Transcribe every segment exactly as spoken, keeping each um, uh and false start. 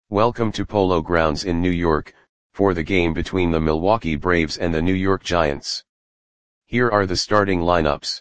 Welcome to Polo Grounds in New York, for the game between the Milwaukee Braves and the New York Giants. Here are the starting lineups.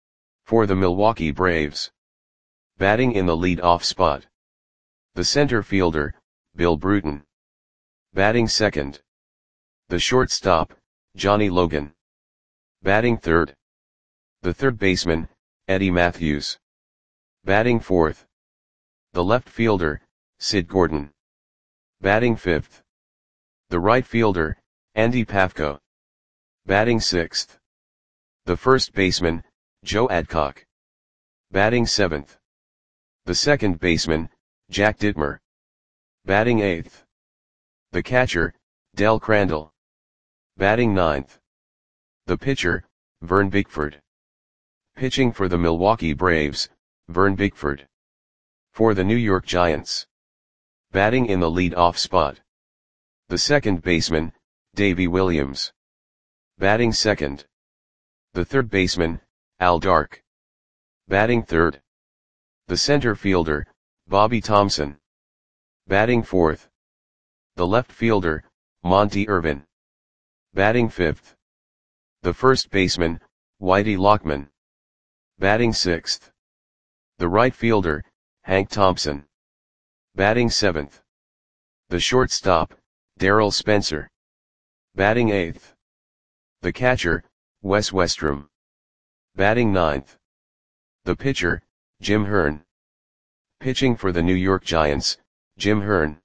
For the Milwaukee Braves. Batting in the lead-off spot. The center fielder, Bill Bruton. Batting second. The shortstop, Johnny Logan. Batting third. The third baseman, Eddie Mathews. Batting fourth. The left fielder, Sid Gordon. Batting fifth. The right fielder, Andy Pafko. Batting sixth. The first baseman, Joe Adcock. Batting seventh. The second baseman, Jack Dittmer. Batting eighth. The catcher, Del Crandall. Batting ninth. The pitcher, Vern Bickford. Pitching for the Milwaukee Braves, Vern Bickford. For the New York Giants. Batting in the lead-off spot. The second baseman, Davey Williams. Batting second. The third baseman, Al Dark. Batting third. The center fielder, Bobby Thomson. Batting fourth. The left fielder, Monty Irvin. Batting fifth. The first baseman, Whitey Lockman. Batting sixth. The right fielder, Hank Thompson. Batting seventh. The shortstop, Darryl Spencer. Batting eighth. The catcher, Wes Westrom. Batting ninth. The pitcher, Jim Hearn. Pitching for the New York Giants, Jim Hearn.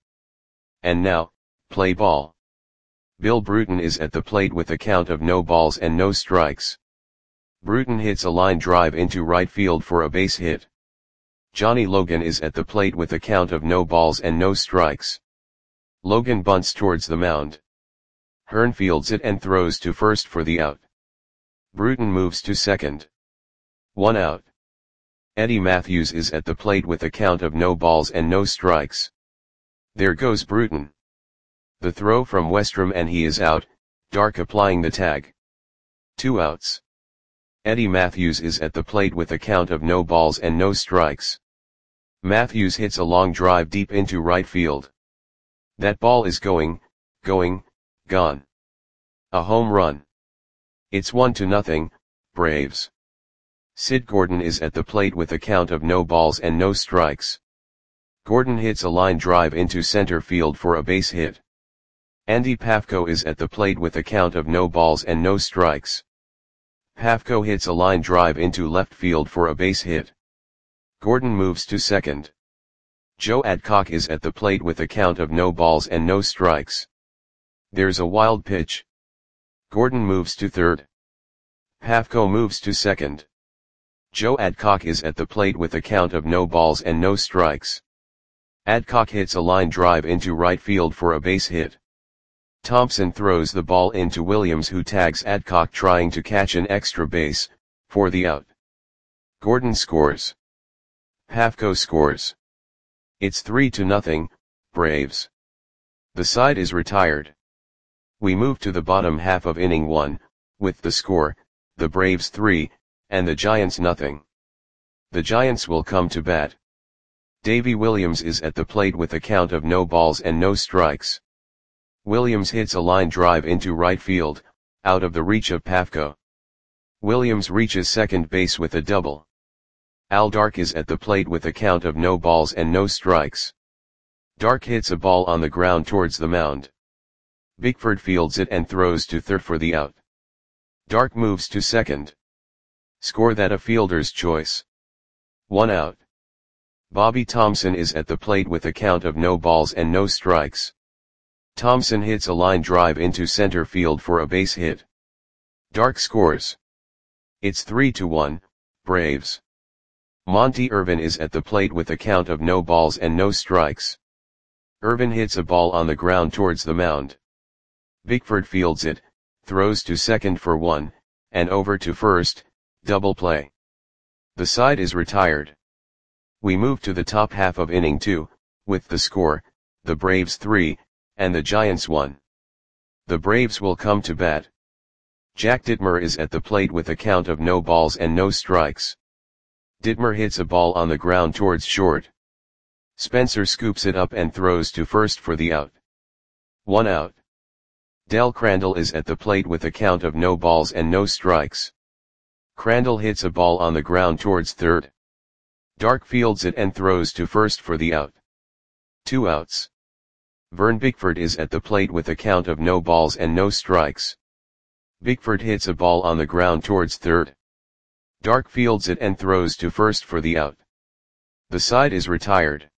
And now, play ball. Bill Bruton is at the plate with a count of no balls and no strikes. Bruton hits a line drive into right field for a base hit. Johnny Logan is at the plate with a count of no balls and no strikes. Logan bunts towards the mound. Hearn fields it and throws to first for the out. Bruton moves to second. One out. Eddie Mathews is at the plate with a count of no balls and no strikes. There goes Bruton. The throw from Westrom and he is out, Dark applying the tag. Two outs. Eddie Mathews is at the plate with a count of no balls and no strikes. Mathews hits a long drive deep into right field. That ball is going, going, gone. A home run. It's one to nothing, Braves. Sid Gordon is at the plate with a count of no balls and no strikes. Gordon hits a line drive into center field for a base hit. Andy Pafko is at the plate with a count of no balls and no strikes. Pafko hits a line drive into left field for a base hit. Gordon moves to second. Joe Adcock is at the plate with a count of no balls and no strikes. There's a wild pitch. Gordon moves to third. Pafko moves to second. Joe Adcock is at the plate with a count of no balls and no strikes. Adcock hits a line drive into right field for a base hit. Thompson throws the ball into Williams, who tags Adcock trying to catch an extra base, for the out. Gordon scores. Pafko scores. It's three to nothing, Braves. The side is retired. We move to the bottom half of inning one, with the score, the Braves three, and the Giants nothing. The Giants will come to bat. Davey Williams is at the plate with a count of no balls and no strikes. Williams hits a line drive into right field, out of the reach of Pafko. Williams reaches second base with a double. Al Dark is at the plate with a count of no balls and no strikes. Dark hits a ball on the ground towards the mound. Bickford fields it and throws to third for the out. Dark moves to second. Score that a fielder's choice. One out. Bobby Thomson is at the plate with a count of no balls and no strikes. Thomson hits a line drive into center field for a base hit. Dark scores. It's three to one, Braves. Monty Irvin is at the plate with a count of no balls and no strikes. Irvin hits a ball on the ground towards the mound. Bickford fields it, throws to second for one, and over to first, double play. The side is retired. We move to the top half of inning two, with the score, the Braves three, and the Giants one. The Braves will come to bat. Jack Dittmer is at the plate with a count of no balls and no strikes. Dittmer hits a ball on the ground towards short. Spencer scoops it up and throws to first for the out. One out. Del Crandall is at the plate with a count of no balls and no strikes. Crandall hits a ball on the ground towards third. Dark fields it and throws to first for the out. Two outs. Vern Bickford is at the plate with a count of no balls and no strikes. Bickford hits a ball on the ground towards third. Dark fields it and throws to first for the out. The side is retired.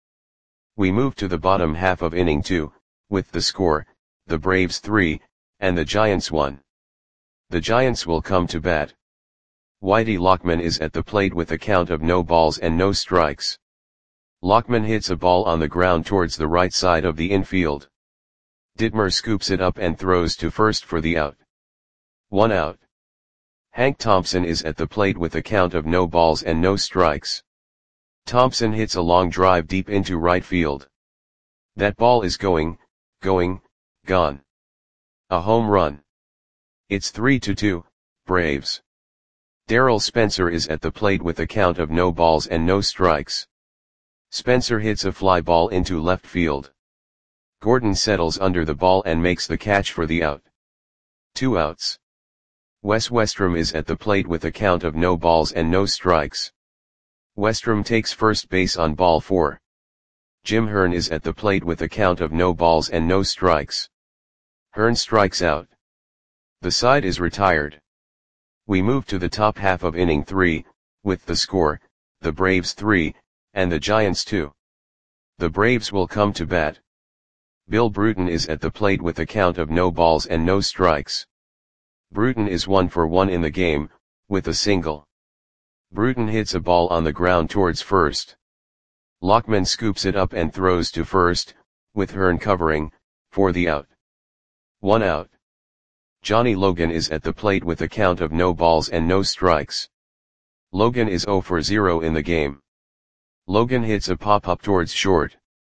We move to the bottom half of inning two, with the score, the Braves three, and the Giants one. The Giants will come to bat. Whitey Lockman is at the plate with a count of no balls and no strikes. Lockman hits a ball on the ground towards the right side of the infield. Ditmer scoops it up and throws to first for the out. One out. Hank Thompson is at the plate with a count of no balls and no strikes. Thompson hits a long drive deep into right field. That ball is going, going, gone. A home run. It's three to two, Braves. Darrell Spencer is at the plate with a count of no balls and no strikes. Spencer hits a fly ball into left field. Gordon settles under the ball and makes the catch for the out. Two outs. Wes Westrom is at the plate with a count of no balls and no strikes. Westrom takes first base on ball four. Jim Hearn is at the plate with a count of no balls and no strikes. Hearn strikes out. The side is retired. We move to the top half of inning three, with the score, the Braves three, and the Giants two. The Braves will come to bat. Bill Bruton is at the plate with a count of no balls and no strikes. Bruton is one for one in the game, with a single. Bruton hits a ball on the ground towards first. Lockman scoops it up and throws to first, with Hearn covering, for the out. One out. Johnny Logan is at the plate with a count of no balls and no strikes. Logan is zero for zero in the game. Logan hits a pop-up towards short.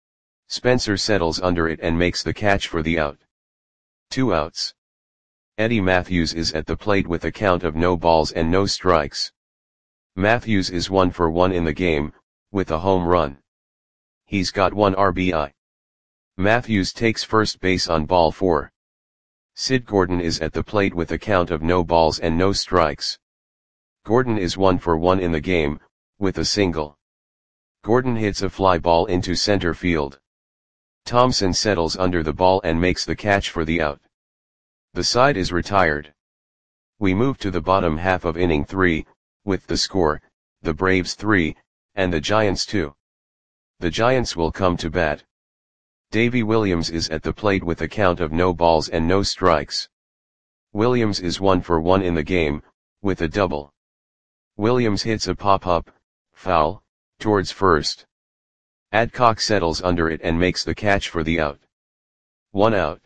Spencer settles under it and makes the catch for the out. Two outs. Eddie Matthews is at the plate with a count of no balls and no strikes. Matthews is one for one in the game, with a home run. He's got one R B I. Matthews takes first base on ball four. Sid Gordon is at the plate with a count of no balls and no strikes. Gordon is one for one in the game, with a single. Gordon hits a fly ball into center field. Thompson settles under the ball and makes the catch for the out. The side is retired. We move to the bottom half of inning three, with the score, the Braves three, and the Giants two. The Giants will come to bat. Davy Williams is at the plate with a count of no balls and no strikes. Williams is one for one in the game, with a double. Williams hits a pop-up, foul, towards first. Adcock settles under it and makes the catch for the out. One out.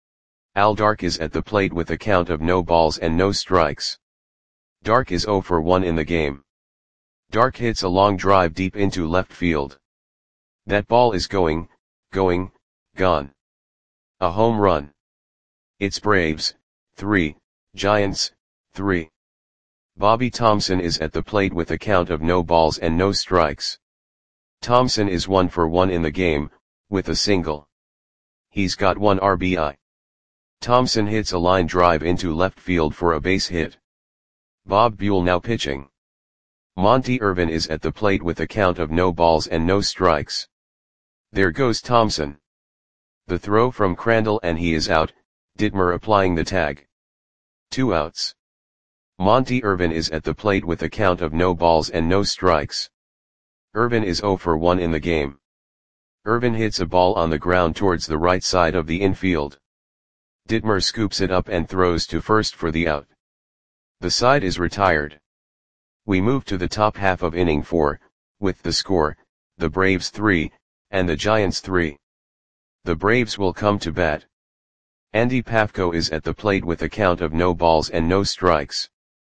Al Dark is at the plate with a count of no balls and no strikes. Dark is zero for one in the game. Dark hits a long drive deep into left field. That ball is going, going, gone. A home run. It's Braves, three, Giants, three. Bobby Thompson is at the plate with a count of no balls and no strikes. Thompson is one for one in the game, with a single. He's got one R B I. Thompson hits a line drive into left field for a base hit. Bob Buell now pitching. Monty Irvin is at the plate with a count of no balls and no strikes. There goes Thompson. The throw from Crandall and he is out, Ditmer applying the tag. Two outs. Monty Irvin is at the plate with a count of no balls and no strikes. Irvin is zero for one in the game. Irvin hits a ball on the ground towards the right side of the infield. Ditmer scoops it up and throws to first for the out. The side is retired. We move to the top half of inning four, with the score, the Braves three, and the Giants three. The Braves will come to bat. Andy Pafko is at the plate with a count of no balls and no strikes.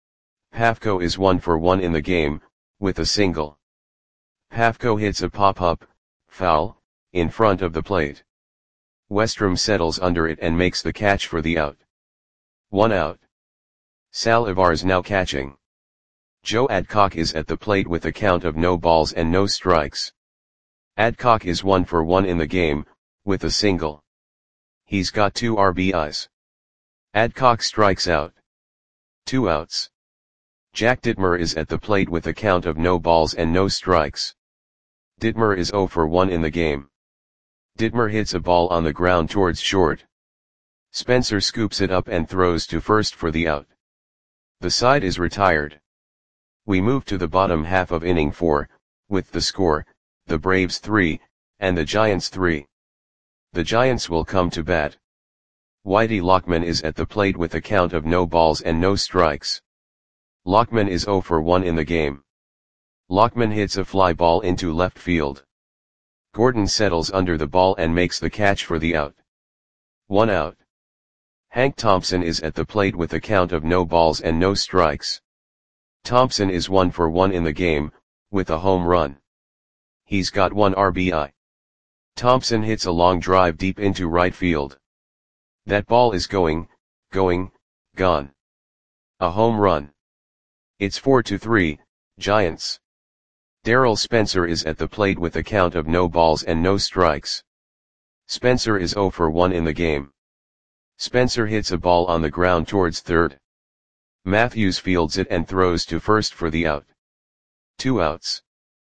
Pafko is one for one in the game, with a single. Pafko hits a pop-up, foul, in front of the plate. Westrom settles under it and makes the catch for the out. One out. Sal Ivar's now catching. Joe Adcock is at the plate with a count of no balls and no strikes. Adcock is one for one in the game, with a single. He's got two R B Is. Adcock strikes out. Two outs. Jack Dittmer is at the plate with a count of no balls and no strikes. Dittmer is zero for one in the game. Dittmer hits a ball on the ground towards short. Spencer scoops it up and throws to first for the out. The side is retired. We move to the bottom half of inning four, with the score, the Braves three, and the Giants three. The Giants will come to bat. Whitey Lockman is at the plate with a count of no balls and no strikes. Lockman is zero for one in the game. Lockman hits a fly ball into left field. Gordon settles under the ball and makes the catch for the out. One out. Hank Thompson is at the plate with a count of no balls and no strikes. Thompson is one for one in the game, with a home run. He's got one R B I. Thompson hits a long drive deep into right field. That ball is going, going, gone. A home run. It's four to three, Giants. Darrell Spencer is at the plate with a count of no balls and no strikes. Spencer is zero for one in the game. Spencer hits a ball on the ground towards third. Matthews fields it and throws to first for the out. Two outs.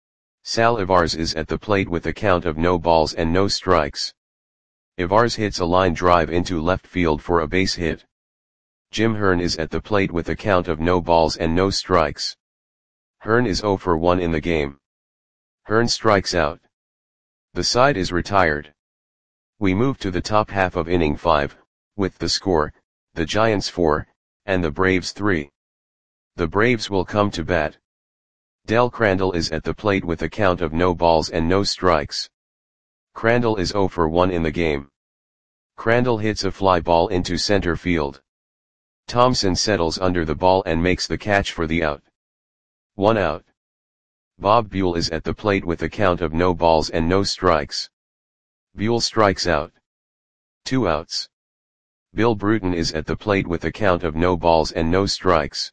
Sal Ivars is at the plate with a count of no balls and no strikes. Ivars hits a line drive into left field for a base hit. Jim Hearn is at the plate with a count of no balls and no strikes. Hearn is zero for one in the game. Hearn strikes out. The side is retired. We move to the top half of inning five, with the score, the Giants four, and the Braves three. The Braves will come to bat. Del Crandall is at the plate with a count of no balls and no strikes. Crandall is zero for one in the game. Crandall hits a fly ball into center field. Thompson settles under the ball and makes the catch for the out. One out. Bob Buell is at the plate with a count of no balls and no strikes. Buell strikes out. Two outs. Bill Bruton is at the plate with a count of no balls and no strikes.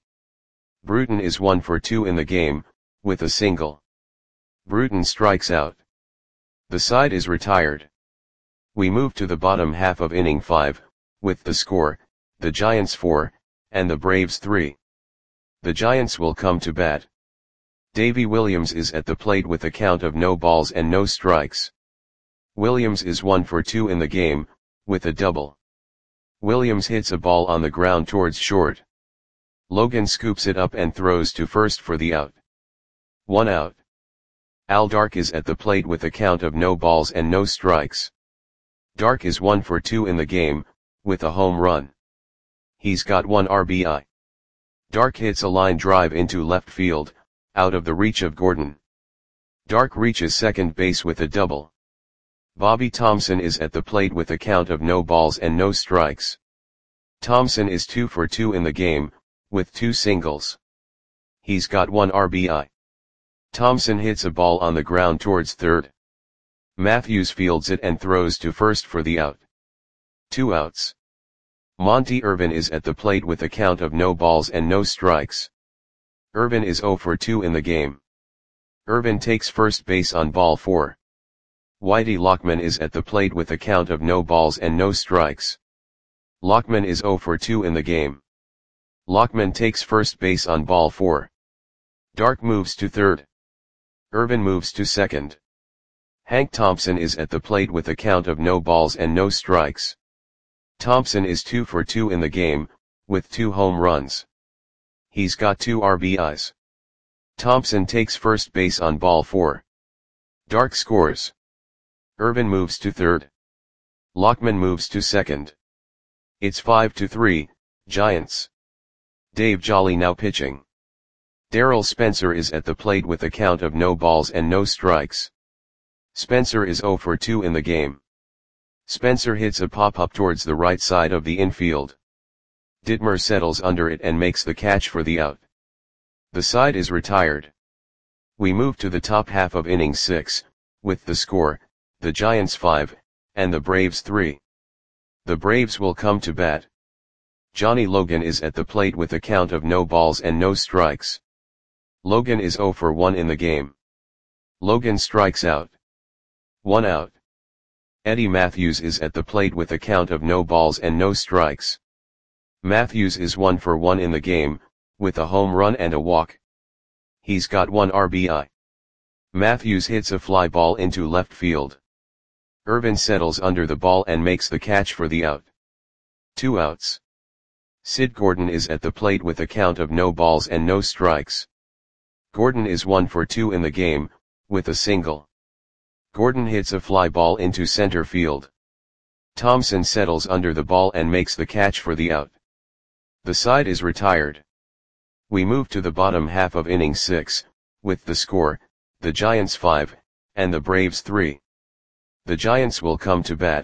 Bruton is one for two in the game, with a single. Bruton strikes out. The side is retired. We move to the bottom half of inning five, with the score, the Giants four, and the Braves three. The Giants will come to bat. Davy Williams is at the plate with a count of no balls and no strikes. Williams is one for two in the game, with a double. Williams hits a ball on the ground towards short. Logan scoops it up and throws to first for the out. One out. Al Dark is at the plate with a count of no balls and no strikes. Dark is one for two in the game, with a home run. He's got one R B I. Dark hits a line drive into left field, out of the reach of Gordon. Dark reaches second base with a double. Bobby Thompson is at the plate with a count of no balls and no strikes. Thompson is two for two in the game, with two singles. He's got one R B I. Thompson hits a ball on the ground towards third. Matthews fields it and throws to first for the out. Two outs. Monty Irvin is at the plate with a count of no balls and no strikes. Irvin is zero for two in the game. Irvin takes first base on ball four. Whitey Lockman is at the plate with a count of no balls and no strikes. Lockman is zero for two in the game. Lockman takes first base on ball four. Dark moves to third. Irvin moves to second. Hank Thompson is at the plate with a count of no balls and no strikes. Thompson is two for two in the game, with two home runs. He's got two R B Is. Thompson takes first base on ball four. Dark scores. Irvin moves to third. Lockman moves to second. It's five to three, Giants. Dave Jolly now pitching. Darrell Spencer is at the plate with a count of no balls and no strikes. Spencer is zero for two in the game. Spencer hits a pop-up towards the right side of the infield. Dittmer settles under it and makes the catch for the out. The side is retired. We move to the top half of inning six, with the score, the Giants five, and the Braves three. The Braves will come to bat. Johnny Logan is at the plate with a count of no balls and no strikes. Logan is zero for one in the game. Logan strikes out. One out. Eddie Mathews is at the plate with a count of no balls and no strikes. Mathews is one for one in the game, with a home run and a walk. He's got one R B I. Mathews hits a fly ball into left field. Irvin settles under the ball and makes the catch for the out. Two outs. Sid Gordon is at the plate with a count of no balls and no strikes. Gordon is one for two in the game, with a single. Gordon hits a fly ball into center field. Thompson settles under the ball and makes the catch for the out. The side is retired. We move to the bottom half of inning six, with the score, the Giants five, and the Braves three. The Giants will come to bat.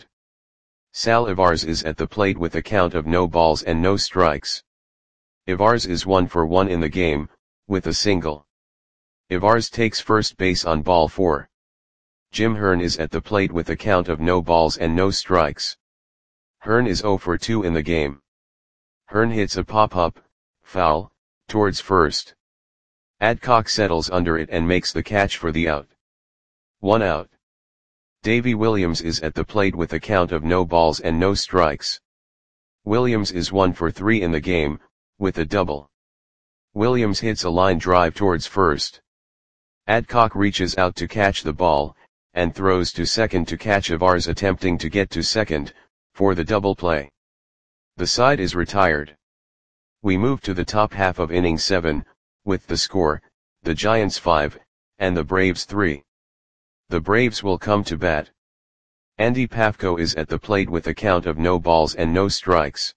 Sal Ivars is at the plate with a count of no balls and no strikes. Ivars is one for one in the game, with a single. Ivars takes first base on ball four. Jim Hearn is at the plate with a count of no balls and no strikes. Hearn is zero for two in the game. Hearn hits a pop-up, foul, towards first. Adcock settles under it and makes the catch for the out. One out. Davy Williams is at the plate with a count of no balls and no strikes. Williams is one for three in the game, with a double. Williams hits a line drive towards first. Adcock reaches out to catch the ball, and throws to second to catch Ivars attempting to get to second, for the double play. The side is retired. We move to the top half of inning seven, with the score, the Giants five, and the Braves three. The Braves will come to bat. Andy Pafko is at the plate with a count of no balls and no strikes.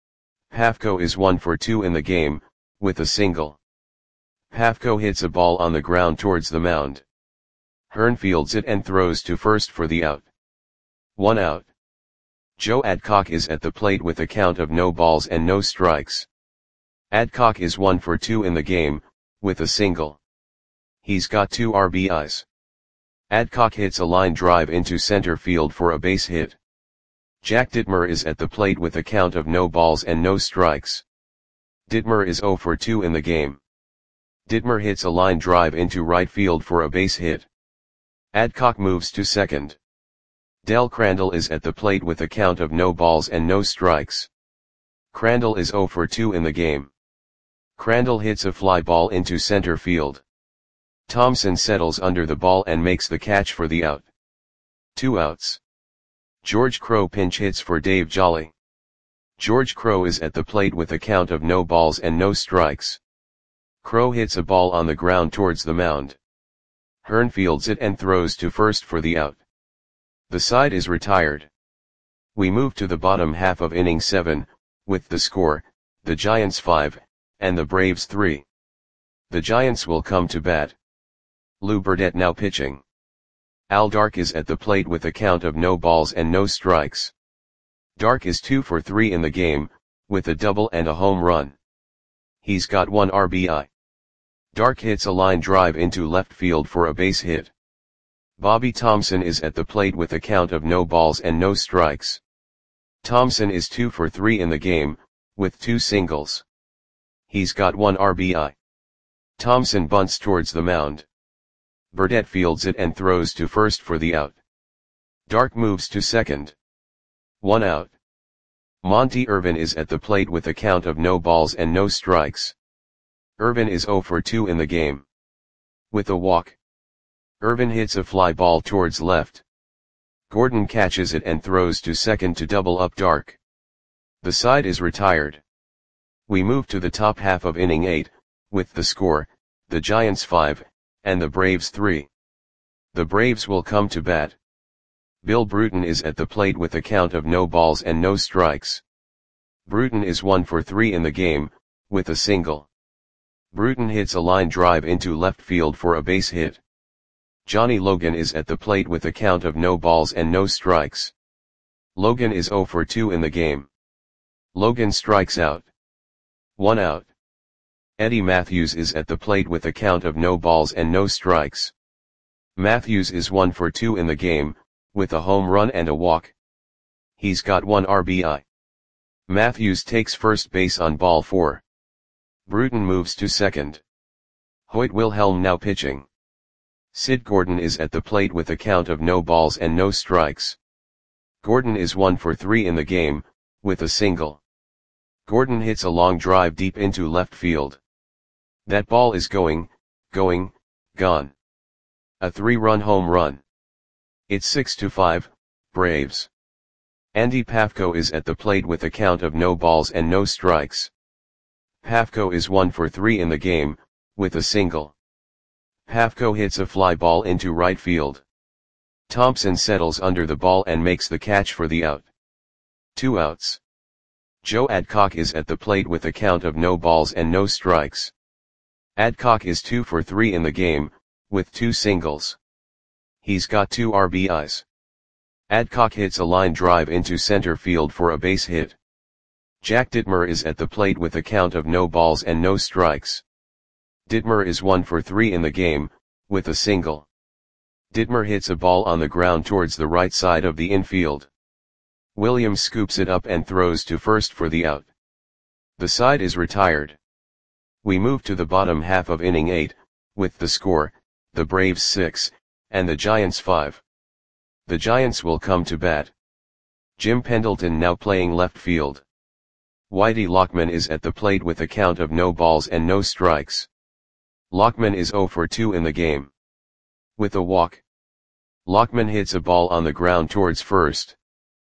Pafko is one for two in the game, with a single. Pafko hits a ball on the ground towards the mound. Hearn fields it and throws to first for the out. One out. Joe Adcock is at the plate with a count of no balls and no strikes. Adcock is one for two in the game, with a single. He's got two R B Is. Adcock hits a line drive into center field for a base hit. Jack Dittmer is at the plate with a count of no balls and no strikes. Dittmer is zero for two in the game. Dittmer hits a line drive into right field for a base hit. Adcock moves to second. Del Crandall is at the plate with a count of no balls and no strikes. Crandall is zero for two in the game. Crandall hits a fly ball into center field. Thompson settles under the ball and makes the catch for the out. Two outs. George Crowe pinch hits for Dave Jolly. George Crowe is at the plate with a count of no balls and no strikes. Crowe hits a ball on the ground towards the mound. Hearn fields it and throws to first for the out. The side is retired. We move to the bottom half of inning seven, with the score, the Giants five, and the Braves three. The Giants will come to bat. Lou Burdett now pitching. Al Dark is at the plate with a count of no balls and no strikes. Dark is two for three in the game, with a double and a home run. He's got one R B I. Dark hits a line drive into left field for a base hit. Bobby Thompson is at the plate with a count of no balls and no strikes. Thompson is two for three in the game, with two singles. He's got one R B I. Thompson bunts towards the mound. Burdett fields it and throws to first for the out. Dark moves to second. One out. Monty Irvin is at the plate with a count of no balls and no strikes. Irvin is zero for two in the game. With a walk. Irvin hits a fly ball towards left. Gordon catches it and throws to second to double up Dark. The side is retired. We move to the top half of inning eight, with the score, the Giants five, and the Braves three. The Braves will come to bat. Bill Bruton is at the plate with a count of no balls and no strikes. Bruton is one for three in the game, with a single. Bruton hits a line drive into left field for a base hit. Johnny Logan is at the plate with a count of no balls and no strikes. Logan is zero for two in the game. Logan strikes out. One out. Eddie Mathews is at the plate with a count of no balls and no strikes. Mathews is one for two in the game, with a home run and a walk. He's got one R B I. Mathews takes first base on ball four. Bruton moves to second. Hoyt Wilhelm now pitching. Sid Gordon is at the plate with a count of no balls and no strikes. Gordon is one for three in the game, with a single. Gordon hits a long drive deep into left field. That ball is going, going, gone. A three-run home run. It's six to five, Braves. Andy Pafko is at the plate with a count of no balls and no strikes. Pafko is one for three in the game, with a single. Pafko hits a fly ball into right field. Thompson settles under the ball and makes the catch for the out. Two outs. Joe Adcock is at the plate with a count of no balls and no strikes. Adcock is two for three in the game, with two singles. He's got two R B Is. Adcock hits a line drive into center field for a base hit. Jack Dittmer is at the plate with a count of no balls and no strikes. Dittmer is one for three in the game, with a single. Dittmer hits a ball on the ground towards the right side of the infield. Williams scoops it up and throws to first for the out. The side is retired. We move to the bottom half of inning eight, with the score, the Braves six, and the Giants five. The Giants will come to bat. Jim Pendleton now playing left field. Whitey Lockman is at the plate with a count of no balls and no strikes. Lockman is zero for two in the game. With a walk. Lockman hits a ball on the ground towards first.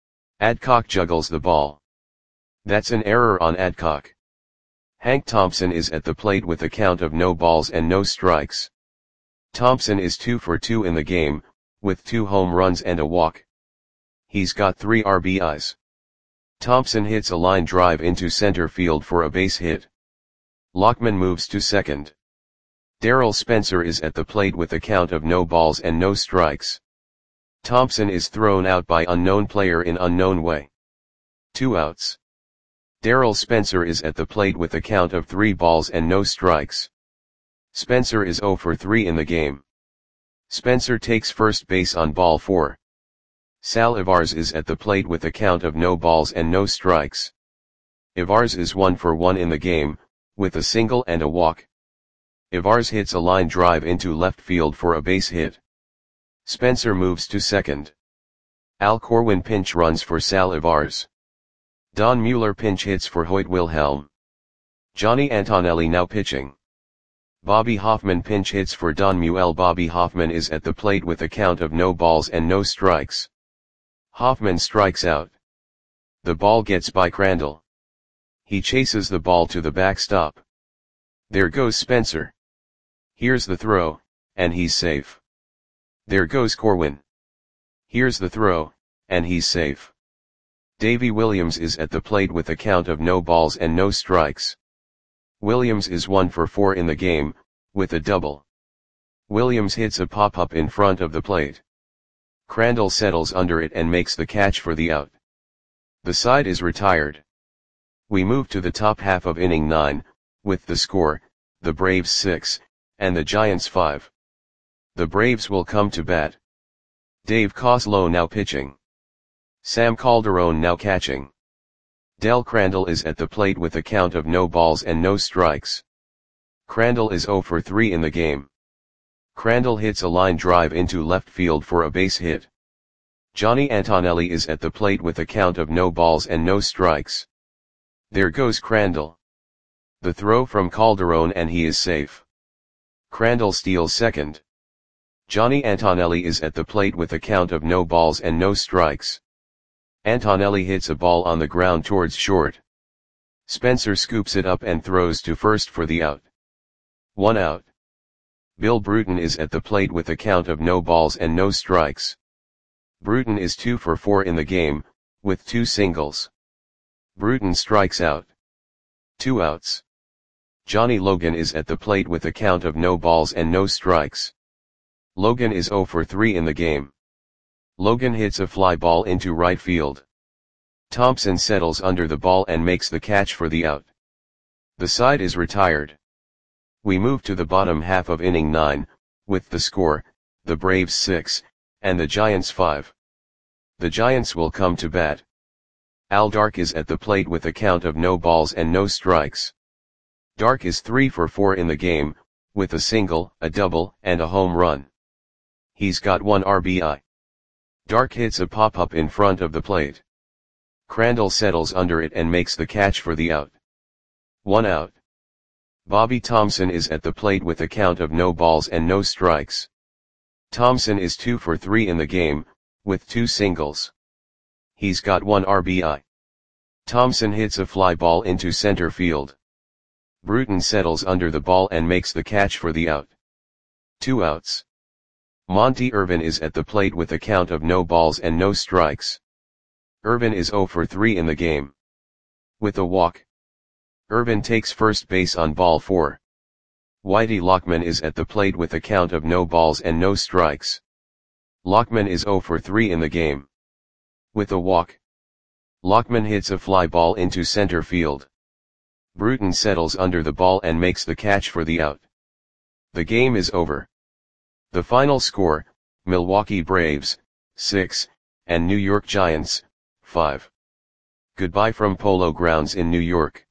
Adcock juggles the ball. That's an error on Adcock. Hank Thompson is at the plate with a count of no balls and no strikes. Thompson is two for two in the game, with two home runs and a walk. He's got three R B Is. Thompson hits a line drive into center field for a base hit. Lockman moves to second. Darrell Spencer is at the plate with a count of no balls and no strikes. Thompson is thrown out by unknown player in unknown way. Two outs. Darrell Spencer is at the plate with a count of three balls and no strikes. Spencer is zero for three in the game. Spencer takes first base on ball four. Sal Ivars is at the plate with a count of no balls and no strikes. Ivars is one for one in the game, with a single and a walk. Ivars hits a line drive into left field for a base hit. Spencer moves to second. Al Corwin pinch runs for Sal Ivars. Don Mueller pinch hits for Hoyt Wilhelm. Johnny Antonelli now pitching. Bobby Hoffman pinch hits for Don Mueller. Bobby Hoffman is at the plate with a count of no balls and no strikes. Hoffman strikes out. The ball gets by Crandall. He chases the ball to the backstop. There goes Spencer. Here's the throw, and he's safe. There goes Corwin. Here's the throw, and he's safe. Davy Williams is at the plate with a count of no balls and no strikes. Williams is one for four in the game, with a double. Williams hits a pop-up in front of the plate. Crandall settles under it and makes the catch for the out. The side is retired. We move to the top half of inning nine, with the score, the Braves six, and the Giants five. The Braves will come to bat. Dave Coslow now pitching. Sam Calderon now catching. Del Crandall is at the plate with a count of no balls and no strikes. Crandall is zero for three in the game. Crandall hits a line drive into left field for a base hit. Johnny Antonelli is at the plate with a count of no balls and no strikes. There goes Crandall. The throw from Calderon and he is safe. Crandall steals second. Johnny Antonelli is at the plate with a count of no balls and no strikes. Antonelli hits a ball on the ground towards short. Spencer scoops it up and throws to first for the out. One out. Bill Bruton is at the plate with a count of no balls and no strikes. Bruton is two for four in the game, with two singles. Bruton strikes out. Two outs. Johnny Logan is at the plate with a count of no balls and no strikes. Logan is zero for three in the game. Logan hits a fly ball into right field. Thompson settles under the ball and makes the catch for the out. The side is retired. We move to the bottom half of inning nine, with the score, the Braves six, and the Giants five. The Giants will come to bat. Al Dark is at the plate with a count of no balls and no strikes. Dark is three for four in the game, with a single, a double, and a home run. He's got one R B I. Dark hits a pop-up in front of the plate. Crandall settles under it and makes the catch for the out. One out. Bobby Thomson is at the plate with a count of no balls and no strikes. Thomson is two for three in the game, with two singles. He's got one R B I. Thomson hits a fly ball into center field. Bruton settles under the ball and makes the catch for the out. Two outs. Monty Irvin is at the plate with a count of no balls and no strikes. Irvin is zero for three in the game. With a walk. Irvin takes first base on ball four. Whitey Lockman is at the plate with a count of no balls and no strikes. Lockman is zero for three in the game. With a walk. Lockman hits a fly ball into center field. Bruton settles under the ball and makes the catch for the out. The game is over. The final score, Milwaukee Braves, six, and New York Giants, five. Goodbye from Polo Grounds in New York.